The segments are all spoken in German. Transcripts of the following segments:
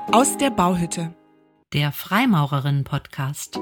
Aus der Bauhütte. Der Freimaurerinnen-Podcast.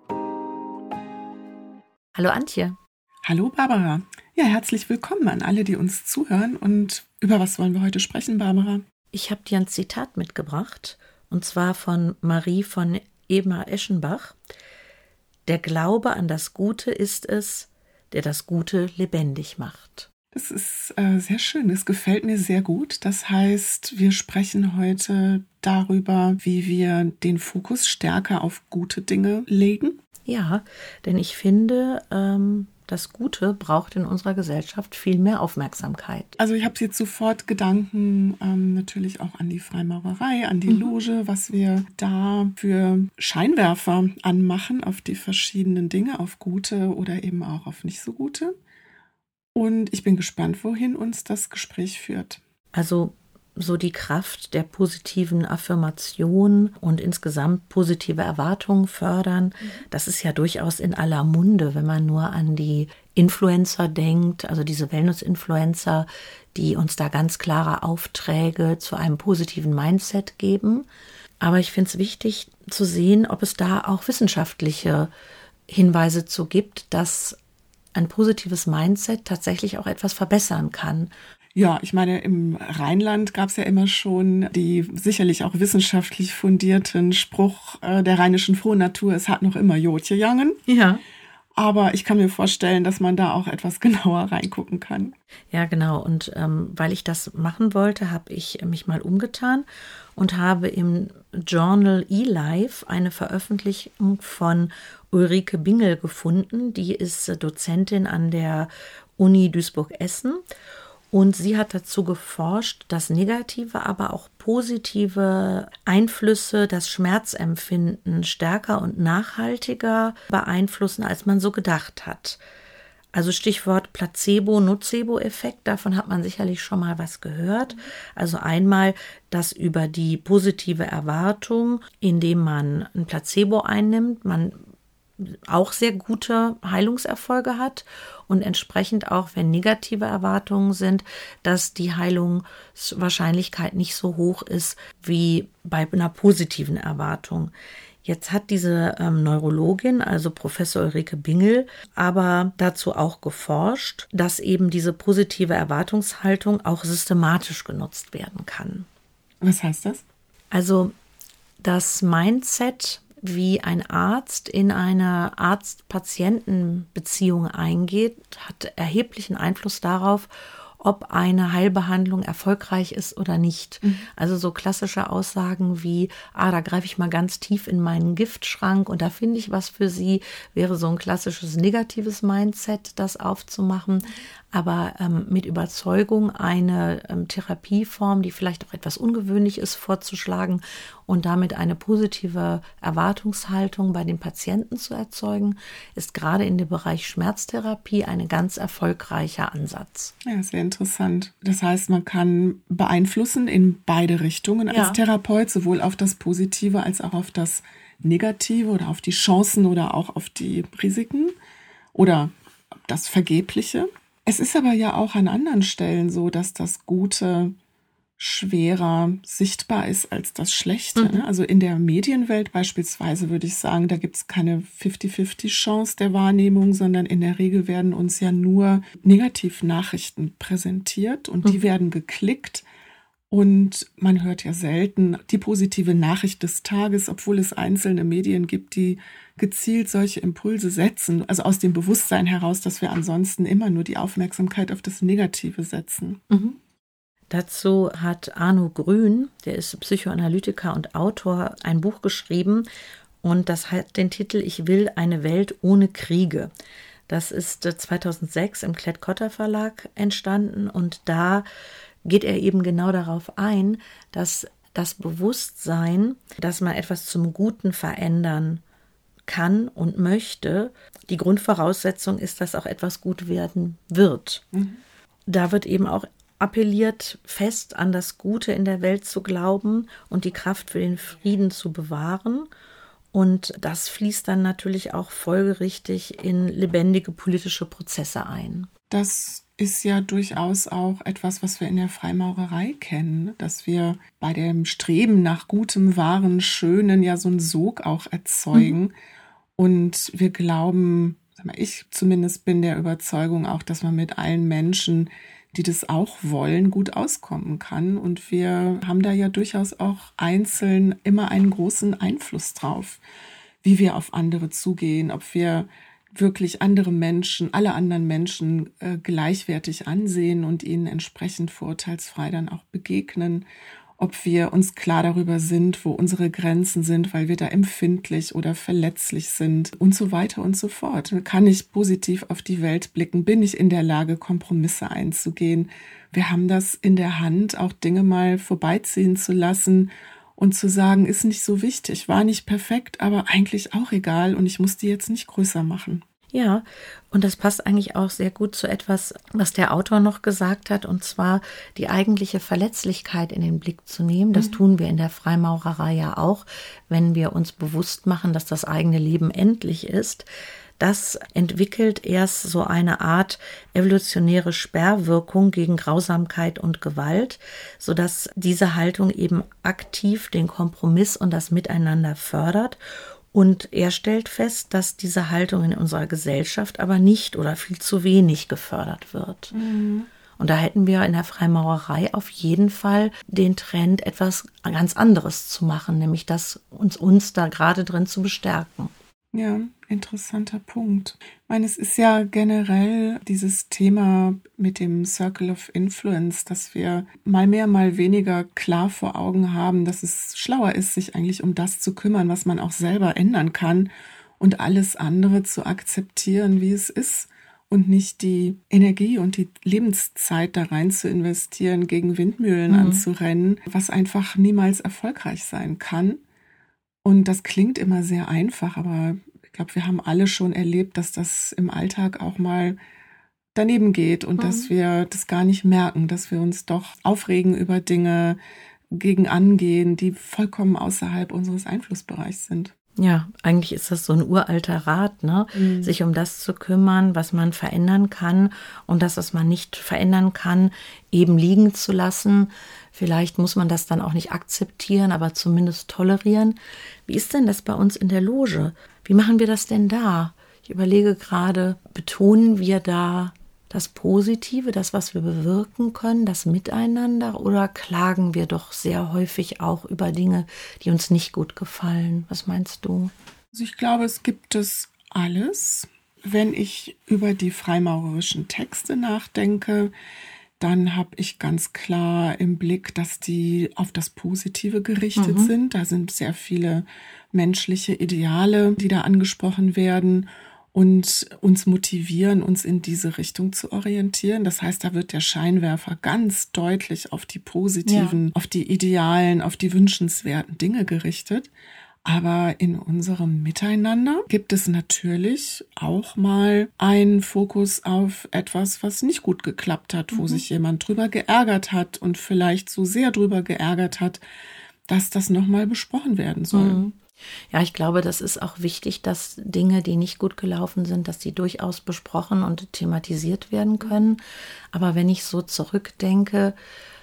Hallo Antje. Hallo Barbara. Ja, herzlich willkommen an alle, die uns zuhören. Und über was wollen wir heute sprechen, Barbara? Ich habe dir ein Zitat mitgebracht, und zwar von Marie von Ebner-Eschenbach. Der Glaube an das Gute ist es, der das Gute lebendig macht. Das ist sehr schön, das gefällt mir sehr gut. Das heißt, wir sprechen heute darüber, wie wir den Fokus stärker auf gute Dinge legen. Ja, denn ich finde, das Gute braucht in unserer Gesellschaft viel mehr Aufmerksamkeit. Also ich habe jetzt sofort Gedanken natürlich auch an die Freimaurerei, an die Loge, was wir da für Scheinwerfer anmachen auf die verschiedenen Dinge, auf gute oder eben auch auf nicht so gute. Und ich bin gespannt, wohin uns das Gespräch führt. Also so die Kraft der positiven Affirmation und insgesamt positive Erwartungen fördern, das ist ja durchaus in aller Munde, wenn man nur an die Influencer denkt, also diese Wellness-Influencer, die uns da ganz klare Aufträge zu einem positiven Mindset geben. Aber ich finde es wichtig zu sehen, ob es da auch wissenschaftliche Hinweise zu gibt, dass ein positives Mindset tatsächlich auch etwas verbessern kann. Ja, ich meine, im Rheinland gab es ja immer schon die sicherlich auch wissenschaftlich fundierten Spruch der rheinischen Frohnatur, es hat noch immer Jodje jangen. Ja. Aber ich kann mir vorstellen, dass man da auch etwas genauer reingucken kann. Ja, genau. Und weil ich das machen wollte, habe ich mich mal umgetan und habe im Journal eLife eine Veröffentlichung von Ulrike Bingel gefunden. Die ist Dozentin an der Uni Duisburg-Essen. Und sie hat dazu geforscht, dass negative, aber auch positive Einflüsse das Schmerzempfinden stärker und nachhaltiger beeinflussen, als man so gedacht hat. Also Stichwort Placebo-Nocebo-Effekt, davon hat man sicherlich schon mal was gehört. Also einmal, dass über die positive Erwartung, indem man ein Placebo einnimmt, man auch sehr gute Heilungserfolge hat und entsprechend auch, wenn negative Erwartungen sind, dass die Heilungswahrscheinlichkeit nicht so hoch ist wie bei einer positiven Erwartung. Jetzt hat diese Neurologin, also Professor Ulrike Bingel, aber dazu auch geforscht, dass eben diese positive Erwartungshaltung auch systematisch genutzt werden kann. Was heißt das? Also das Mindset, wie ein Arzt in eine Arzt-Patienten-Beziehung eingeht, hat erheblichen Einfluss darauf, ob eine Heilbehandlung erfolgreich ist oder nicht. Also so klassische Aussagen wie, da greife ich mal ganz tief in meinen Giftschrank und da finde ich was für Sie, wäre so ein klassisches negatives Mindset, das aufzumachen. Aber mit Überzeugung eine Therapieform, die vielleicht auch etwas ungewöhnlich ist, vorzuschlagen und damit eine positive Erwartungshaltung bei den Patienten zu erzeugen, ist gerade in dem Bereich Schmerztherapie ein ganz erfolgreicher Ansatz. Ja, sehr interessant. Das heißt, man kann beeinflussen in beide Richtungen als Therapeut, sowohl auf das Positive als auch auf das Negative oder auf die Chancen oder auch auf die Risiken oder das Vergebliche. Es ist aber ja auch an anderen Stellen so, dass das Gute schwerer sichtbar ist als das Schlechte. Also in der Medienwelt beispielsweise würde ich sagen, da gibt es keine 50-50-Chance der Wahrnehmung, sondern in der Regel werden uns ja nur Negativnachrichten präsentiert und die werden geklickt. Und man hört ja selten die positive Nachricht des Tages, obwohl es einzelne Medien gibt, die gezielt solche Impulse setzen. Also aus dem Bewusstsein heraus, dass wir ansonsten immer nur die Aufmerksamkeit auf das Negative setzen. Dazu hat Arno Grün, der ist Psychoanalytiker und Autor, ein Buch geschrieben und das hat den Titel Ich will eine Welt ohne Kriege. Das ist 2006 im Klett-Cotta Verlag entstanden und da geht er eben genau darauf ein, dass das Bewusstsein, dass man etwas zum Guten verändern kann und möchte, die Grundvoraussetzung ist, dass auch etwas gut werden wird. Da wird eben auch appelliert, fest an das Gute in der Welt zu glauben und die Kraft für den Frieden zu bewahren. Und das fließt dann natürlich auch folgerichtig in lebendige politische Prozesse ein. Das ist ja durchaus auch etwas, was wir in der Freimaurerei kennen, dass wir bei dem Streben nach gutem, wahren, schönen ja so einen Sog auch erzeugen. Und wir glauben, ich zumindest bin der Überzeugung auch, dass man mit allen Menschen, die das auch wollen, gut auskommen kann. Und wir haben da ja durchaus auch einzeln immer einen großen Einfluss drauf, wie wir auf andere zugehen, ob wir wirklich andere Menschen, alle anderen Menschen gleichwertig ansehen und ihnen entsprechend vorurteilsfrei dann auch begegnen, ob wir uns klar darüber sind, wo unsere Grenzen sind, weil wir da empfindlich oder verletzlich sind und so weiter und so fort. Kann ich positiv auf die Welt blicken? Bin ich in der Lage, Kompromisse einzugehen? Wir haben das in der Hand, auch Dinge mal vorbeiziehen zu lassen und zu sagen, ist nicht so wichtig, war nicht perfekt, aber eigentlich auch egal und ich muss die jetzt nicht größer machen. Ja, und das passt eigentlich auch sehr gut zu etwas, was der Autor noch gesagt hat, und zwar die eigentliche Verletzlichkeit in den Blick zu nehmen. Das tun wir in der Freimaurerei ja auch, wenn wir uns bewusst machen, dass das eigene Leben endlich ist. Das entwickelt erst so eine Art evolutionäre Sperrwirkung gegen Grausamkeit und Gewalt, sodass diese Haltung eben aktiv den Kompromiss und das Miteinander fördert. Und er stellt fest, dass diese Haltung in unserer Gesellschaft aber nicht oder viel zu wenig gefördert wird. Und da hätten wir in der Freimaurerei auf jeden Fall den Trend, etwas ganz anderes zu machen, nämlich das uns da gerade drin zu bestärken. Ja, interessanter Punkt. Ich meine, es ist ja generell dieses Thema mit dem Circle of Influence, dass wir mal mehr, mal weniger klar vor Augen haben, dass es schlauer ist, sich eigentlich um das zu kümmern, was man auch selber ändern kann und alles andere zu akzeptieren, wie es ist und nicht die Energie und die Lebenszeit da rein zu investieren, gegen Windmühlen anzurennen, was einfach niemals erfolgreich sein kann. Und das klingt immer sehr einfach, aber ich glaube, wir haben alle schon erlebt, dass das im Alltag auch mal daneben geht und dass wir das gar nicht merken, dass wir uns doch aufregen über Dinge, gegen angehen, die vollkommen außerhalb unseres Einflussbereichs sind. Ja, eigentlich ist das so ein uralter Rat, ne? Sich um das zu kümmern, was man verändern kann und das, was man nicht verändern kann, eben liegen zu lassen. Vielleicht muss man das dann auch nicht akzeptieren, aber zumindest tolerieren. Wie ist denn das bei uns in der Loge? Wie machen wir das denn da? Ich überlege gerade, betonen wir da das Positive, das, was wir bewirken können, das Miteinander, oder klagen wir doch sehr häufig auch über Dinge, die uns nicht gut gefallen? Was meinst du? Also ich glaube, es gibt es alles. Wenn ich über die freimaurerischen Texte nachdenke, dann habe ich ganz klar im Blick, dass die auf das Positive gerichtet sind. Da sind sehr viele menschliche Ideale, die da angesprochen werden und uns motivieren, uns in diese Richtung zu orientieren. Das heißt, da wird der Scheinwerfer ganz deutlich auf die positiven, auf die idealen, auf die wünschenswerten Dinge gerichtet. Aber in unserem Miteinander gibt es natürlich auch mal einen Fokus auf etwas, was nicht gut geklappt hat, wo sich jemand drüber geärgert hat und vielleicht so sehr drüber geärgert hat, dass das nochmal besprochen werden soll. Ja, ich glaube, das ist auch wichtig, dass Dinge, die nicht gut gelaufen sind, dass die durchaus besprochen und thematisiert werden können. Aber wenn ich so zurückdenke,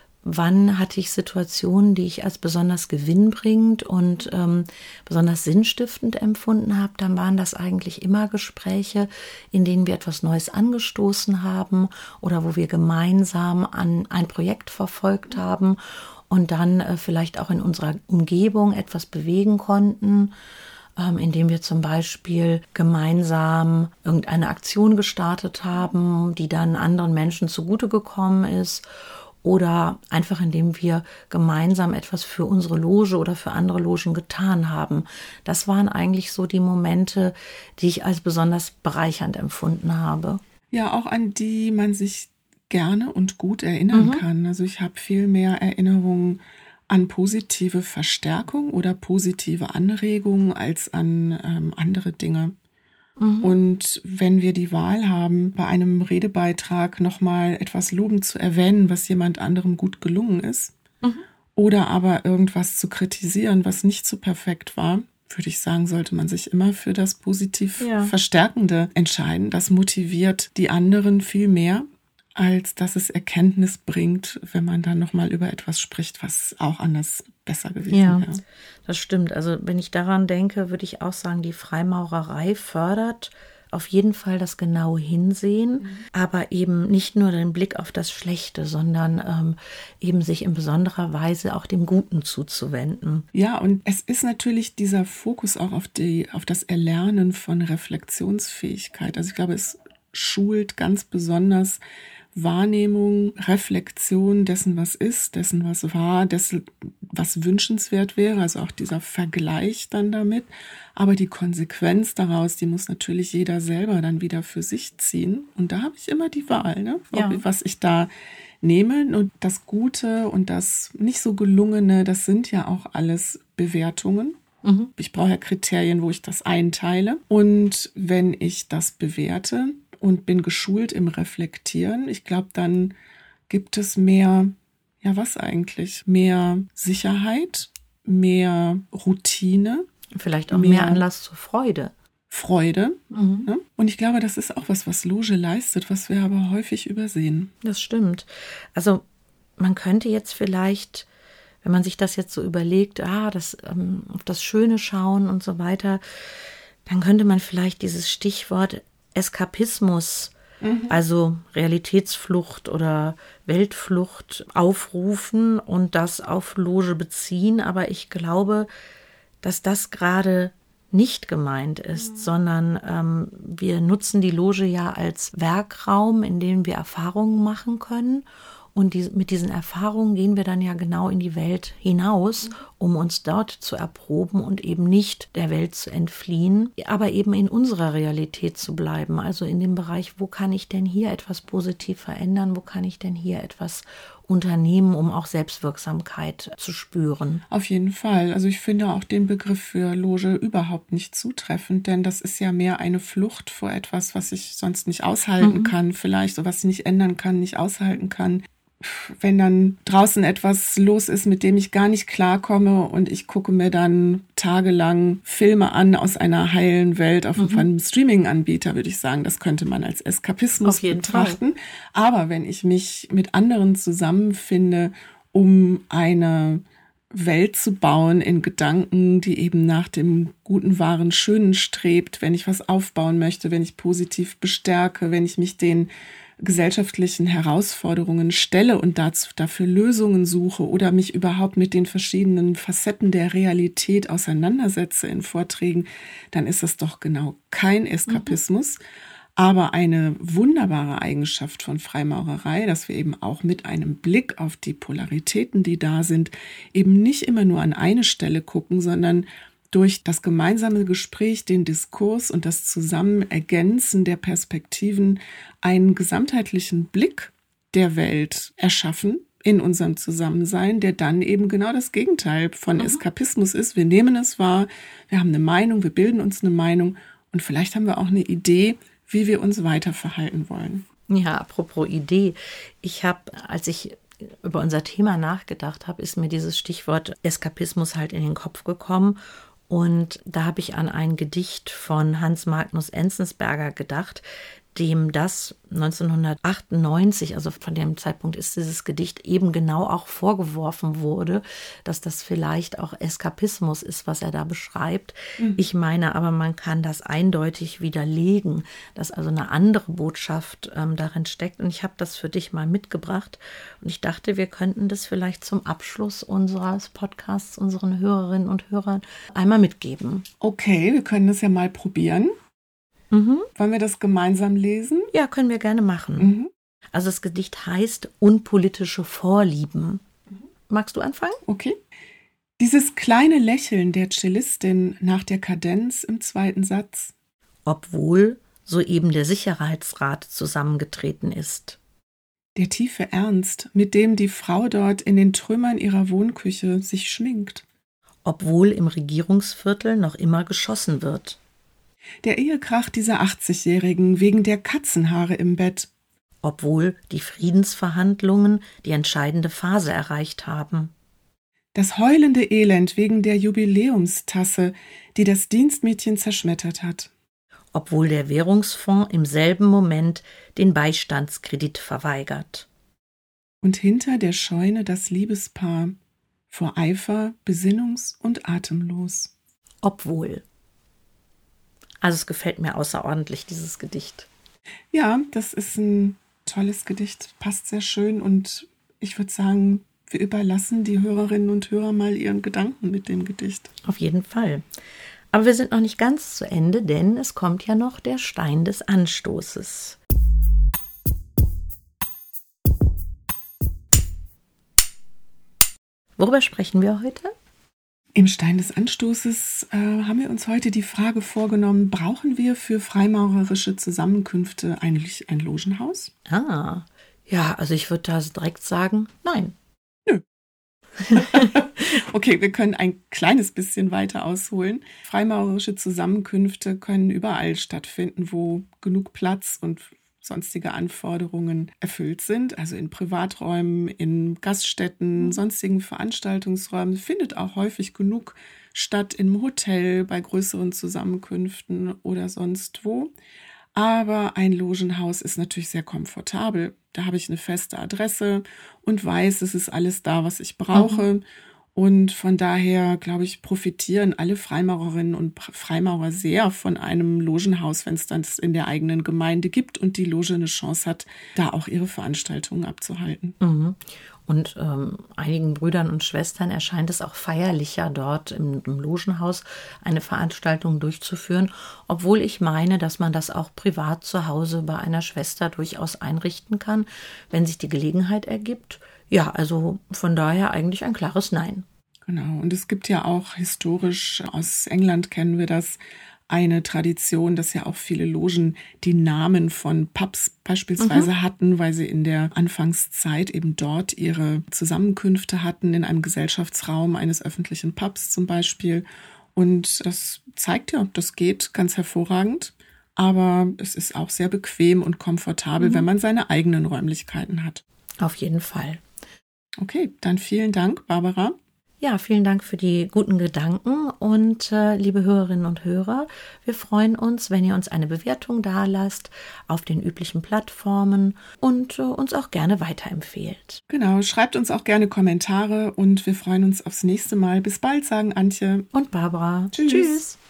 wann hatte ich Situationen, die ich als besonders gewinnbringend und besonders sinnstiftend empfunden habe, dann waren das eigentlich immer Gespräche, in denen wir etwas Neues angestoßen haben oder wo wir gemeinsam an ein Projekt verfolgt haben und dann vielleicht auch in unserer Umgebung etwas bewegen konnten, indem wir zum Beispiel gemeinsam irgendeine Aktion gestartet haben, die dann anderen Menschen zugute gekommen ist. Oder einfach, indem wir gemeinsam etwas für unsere Loge oder für andere Logen getan haben. Das waren eigentlich so die Momente, die ich als besonders bereichernd empfunden habe. Ja, auch an die man sich gerne und gut erinnern kann. Also ich habe viel mehr Erinnerungen an positive Verstärkung oder positive Anregungen als an andere Dinge. Und wenn wir die Wahl haben, bei einem Redebeitrag nochmal etwas lobend zu erwähnen, was jemand anderem gut gelungen ist, oder aber irgendwas zu kritisieren, was nicht so perfekt war, würde ich sagen, sollte man sich immer für das positiv Verstärkende entscheiden. Das motiviert die anderen viel mehr, als dass es Erkenntnis bringt, wenn man dann nochmal über etwas spricht, was auch anders besser gewesen wäre. Ja, das stimmt. Also wenn ich daran denke, würde ich auch sagen, die Freimaurerei fördert auf jeden Fall das genaue Hinsehen, aber eben nicht nur den Blick auf das Schlechte, sondern eben sich in besonderer Weise auch dem Guten zuzuwenden. Ja, und es ist natürlich dieser Fokus auch auf das Erlernen von Reflexionsfähigkeit. Also ich glaube, es schult ganz besonders Wahrnehmung, Reflexion dessen, was ist, dessen, was war, dessen, was wünschenswert wäre, also auch dieser Vergleich dann damit. Aber die Konsequenz daraus, die muss natürlich jeder selber dann wieder für sich ziehen. Und da habe ich immer die Wahl, ne? Was ich da nehme. Und das Gute und das nicht so Gelungene, das sind ja auch alles Bewertungen. Ich brauche ja Kriterien, wo ich das einteile. Und wenn ich das bewerte und bin geschult im Reflektieren, ich glaube, dann gibt es mehr, ja was eigentlich? Mehr Sicherheit, mehr Routine. Vielleicht auch mehr Anlass zur Freude. Ne? Und ich glaube, das ist auch was Loge leistet, was wir aber häufig übersehen. Das stimmt. Also man könnte jetzt vielleicht, wenn man sich das jetzt so überlegt, auf das Schöne schauen und so weiter, dann könnte man vielleicht dieses Stichwort Eskapismus, also Realitätsflucht oder Weltflucht aufrufen und das auf Loge beziehen. Aber ich glaube, dass das gerade nicht gemeint ist, sondern wir nutzen die Loge ja als Werkraum, in dem wir Erfahrungen machen können. Und mit diesen Erfahrungen gehen wir dann ja genau in die Welt hinaus, um uns dort zu erproben und eben nicht der Welt zu entfliehen, aber eben in unserer Realität zu bleiben. Also in dem Bereich, wo kann ich denn hier etwas positiv verändern, wo kann ich denn hier etwas unternehmen, um auch Selbstwirksamkeit zu spüren. Auf jeden Fall. Also ich finde auch den Begriff für Loge überhaupt nicht zutreffend, denn das ist ja mehr eine Flucht vor etwas, was ich sonst nicht aushalten kann, vielleicht, so was ich nicht ändern kann, nicht aushalten kann. Wenn dann draußen etwas los ist, mit dem ich gar nicht klarkomme und ich gucke mir dann tagelang Filme an aus einer heilen Welt von einem Streaming-Anbieter, würde ich sagen, das könnte man als Eskapismus betrachten. Aber wenn ich mich mit anderen zusammenfinde, um eine Welt zu bauen in Gedanken, die eben nach dem Guten, Wahren, Schönen strebt, wenn ich was aufbauen möchte, wenn ich positiv bestärke, wenn ich mich den gesellschaftlichen Herausforderungen stelle und dafür Lösungen suche oder mich überhaupt mit den verschiedenen Facetten der Realität auseinandersetze in Vorträgen, dann ist das doch genau kein Eskapismus, aber eine wunderbare Eigenschaft von Freimaurerei, dass wir eben auch mit einem Blick auf die Polaritäten, die da sind, eben nicht immer nur an eine Stelle gucken, sondern durch das gemeinsame Gespräch, den Diskurs und das Zusammenergänzen der Perspektiven einen gesamtheitlichen Blick der Welt erschaffen in unserem Zusammensein, der dann eben genau das Gegenteil von Eskapismus ist. Wir nehmen es wahr, wir haben eine Meinung, wir bilden uns eine Meinung und vielleicht haben wir auch eine Idee, wie wir uns weiter verhalten wollen. Ja, apropos Idee. Als ich über unser Thema nachgedacht habe, ist mir dieses Stichwort Eskapismus halt in den Kopf gekommen. Und da habe ich an ein Gedicht von Hans Magnus Enzensberger gedacht, dem das 1998, also von dem Zeitpunkt ist dieses Gedicht eben genau auch vorgeworfen wurde, dass das vielleicht auch Eskapismus ist, was er da beschreibt. Ich meine aber, man kann das eindeutig widerlegen, dass also eine andere Botschaft darin steckt. Und ich habe das für dich mal mitgebracht. Und ich dachte, wir könnten das vielleicht zum Abschluss unseres Podcasts unseren Hörerinnen und Hörern einmal mitgeben. Okay, wir können das ja mal probieren. Wollen wir das gemeinsam lesen? Ja, können wir gerne machen. Also das Gedicht heißt Unpolitische Vorlieben. Magst du anfangen? Okay. Dieses kleine Lächeln der Cellistin nach der Kadenz im zweiten Satz. Obwohl soeben der Sicherheitsrat zusammengetreten ist. Der tiefe Ernst, mit dem die Frau dort in den Trümmern ihrer Wohnküche sich schminkt. Obwohl im Regierungsviertel noch immer geschossen wird. Der Ehekrach dieser 80-Jährigen wegen der Katzenhaare im Bett. Obwohl die Friedensverhandlungen die entscheidende Phase erreicht haben. Das heulende Elend wegen der Jubiläumstasse, die das Dienstmädchen zerschmettert hat. obwohl der Währungsfonds im selben Moment den Beistandskredit verweigert. Und hinter der Scheune das Liebespaar, vor Eifer besinnungs- und atemlos. Obwohl. Also es gefällt mir außerordentlich, dieses Gedicht. Ja, das ist ein tolles Gedicht, passt sehr schön und ich würde sagen, wir überlassen die Hörerinnen und Hörer mal ihren Gedanken mit dem Gedicht. Auf jeden Fall. Aber wir sind noch nicht ganz zu Ende, denn es kommt ja noch der Stein des Anstoßes. Worüber sprechen wir heute? Im Stein des Anstoßes haben wir uns heute die Frage vorgenommen, brauchen wir für freimaurerische Zusammenkünfte eigentlich ein Logenhaus? Ja, also ich würde da direkt sagen, nein. Nö. Okay, wir können ein kleines bisschen weiter ausholen. Freimaurerische Zusammenkünfte können überall stattfinden, wo genug Platz und sonstige Anforderungen erfüllt sind, also in Privaträumen, in Gaststätten, sonstigen Veranstaltungsräumen, findet auch häufig genug statt im Hotel, bei größeren Zusammenkünften oder sonst wo. Aber ein Logenhaus ist natürlich sehr komfortabel. Da habe ich eine feste Adresse und weiß, es ist alles da, was ich brauche. Und von daher, glaube ich, profitieren alle Freimaurerinnen und Freimaurer sehr von einem Logenhaus, wenn es das in der eigenen Gemeinde gibt und die Loge eine Chance hat, da auch ihre Veranstaltungen abzuhalten. Und einigen Brüdern und Schwestern erscheint es auch feierlicher, dort im Logenhaus eine Veranstaltung durchzuführen, obwohl ich meine, dass man das auch privat zu Hause bei einer Schwester durchaus einrichten kann, wenn sich die Gelegenheit ergibt. Ja, also von daher eigentlich ein klares Nein. Genau, und es gibt ja auch historisch, aus England kennen wir das, eine Tradition, dass ja auch viele Logen die Namen von Pubs beispielsweise hatten, weil sie in der Anfangszeit eben dort ihre Zusammenkünfte hatten, in einem Gesellschaftsraum eines öffentlichen Pubs zum Beispiel. Und das zeigt ja, das geht ganz hervorragend. Aber es ist auch sehr bequem und komfortabel, wenn man seine eigenen Räumlichkeiten hat. Auf jeden Fall. Okay, dann vielen Dank, Barbara. Ja, vielen Dank für die guten Gedanken und liebe Hörerinnen und Hörer, wir freuen uns, wenn ihr uns eine Bewertung dalasst auf den üblichen Plattformen und uns auch gerne weiterempfehlt. Genau, schreibt uns auch gerne Kommentare und wir freuen uns aufs nächste Mal. Bis bald, sagen Antje und Barbara. Tschüss.